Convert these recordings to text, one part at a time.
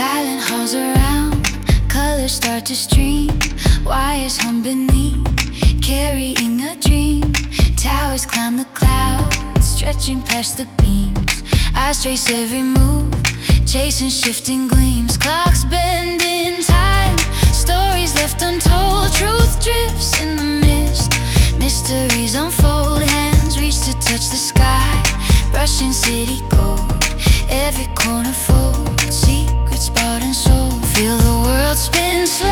Silent halls around, colors start to stream. Wires hum beneath, carrying a dream. Towers climb the clouds, stretching past the beams. Eyes trace every move, chasing shifting gleams. Clocks bend in time, stories left untold. Truth drifts in the mist, mysteries unfold. Hands reach to touch the sky, brushing city gold. Every corner fold, secrets bought and sold. Feel the world spin slow,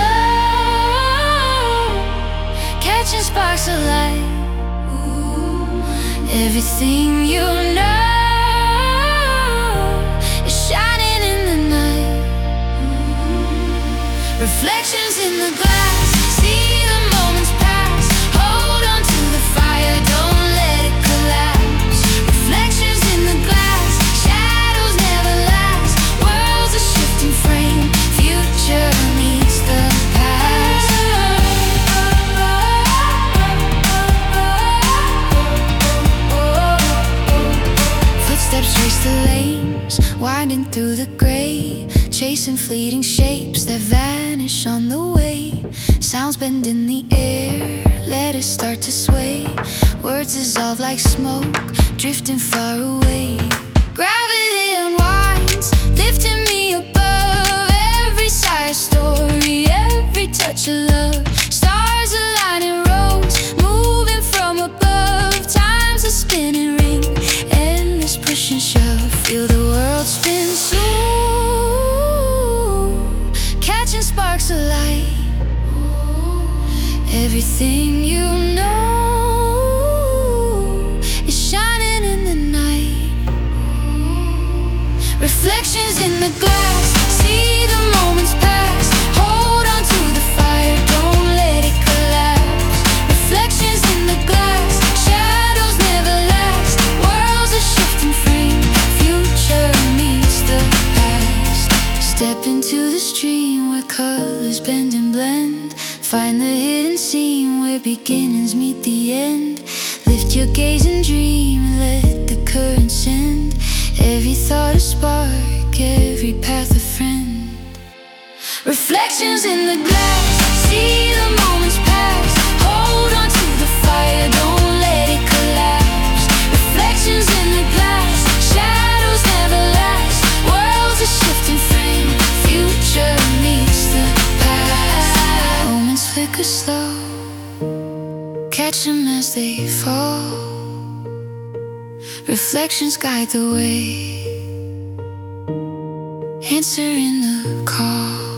catching sparks of light. Everything you know is shining in the night. Reflections in the glass, see the moments pass. Hold on to the fire, don't let it collapse. Reflections in the glass, shadows never last. Worlds are shifting frame, future meets the past. Footsteps trace the lanes, winding through the gray, chasing fleeting shapes that vanish on the way. Sounds bend in the air, let it start to sway. Words dissolve like smoke, drifting far away. Gravity unwinds, lifting me above. Every sigh a story, every touch a love. Stars align in rows, moving from above. Time's a spinning ring, endless push and shove. Feel the world spin slow, catching sparks of light. Everything you know is shining in the night. Reflections in the glass, see the moments pass. Hold on to the fire, don't let it collapse. Reflections in the glass, shadows never last. Worlds are shifting frame, future meets the past. Step into the stream where colors bend and blend. Find the hidden seam where beginnings meet the end. Lift your gaze and dream, let the current send. Every thought a spark, every path a friend. Reflections in the glass, see the moments pass. Hold on to the fire, don't let it collapse. Reflections in the glass, shadows never last. Worlds are shifting frame, future meets the past. Moments flicker slow, catch them as they fall. Reflections guide the way, answer in the call.